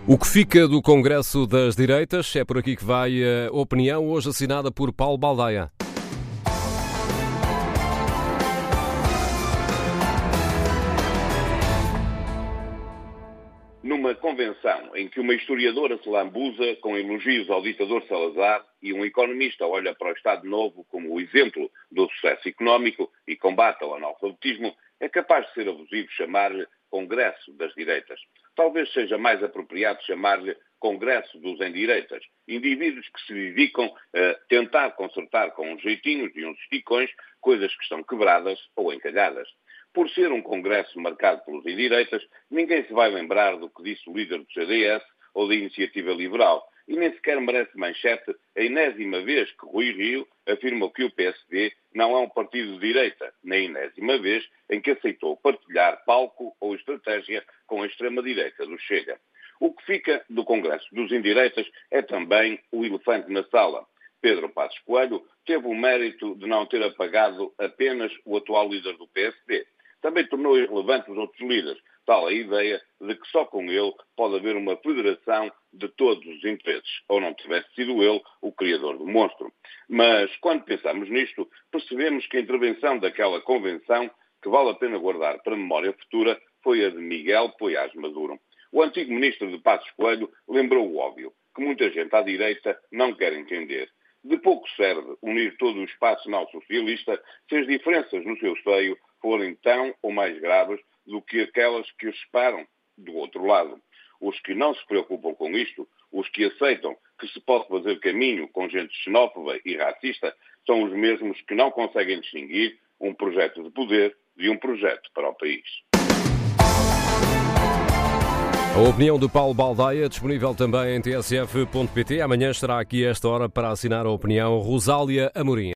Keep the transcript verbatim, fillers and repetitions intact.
O que fica do Congresso das Direitas? É por aqui que vai a opinião, hoje assinada por Paulo Baldaia. Numa convenção em que uma historiadora se lambuza com elogios ao ditador Salazar e um economista olha para o Estado Novo como o exemplo do sucesso económico e combate ao analfabetismo, é capaz de ser abusivo chamar-lhe Congresso das Direitas. Talvez seja mais apropriado chamar-lhe Congresso dos Endireitas, indivíduos que se dedicam a tentar consertar com uns jeitinhos e uns esticões coisas que estão quebradas ou encalhadas. Por ser um congresso marcado pelos endireitas, ninguém se vai lembrar do que disse o líder do C D S ou da Iniciativa Liberal, e nem sequer merece manchete a enésima vez que Rui Rio afirmou que o P S D não é um partido de direita, nem a enésima vez em que aceitou partilhar palco ou estratégia com a extrema-direita do Chega. O que fica do Congresso dos Endireitas é também o elefante na sala. Pedro Passos Coelho teve o mérito de não ter apagado apenas o atual líder do P S D. Também tornou irrelevante os outros líderes, tal a ideia de que só com ele pode haver uma federação de todos os interesses, ou não tivesse sido ele o criador do monstro. Mas, quando pensamos nisto, percebemos que a intervenção daquela convenção, que vale a pena guardar para a memória futura, foi a de Miguel Poiás Maduro. O antigo ministro de Passos Coelho lembrou o óbvio, que muita gente à direita não quer entender. De pouco serve unir todo o espaço socialista se as diferenças no seu seio forem tão ou mais graves do que aquelas que os separam do outro lado. Os que não se preocupam com isto, os que aceitam que se pode fazer caminho com gente xenófoba e racista, são os mesmos que não conseguem distinguir um projeto de poder de um projeto para o país. A opinião de Paulo Baldaia, disponível também em t s f ponto p t. Amanhã estará aqui a esta hora para assinar a opinião Rosália Amorim.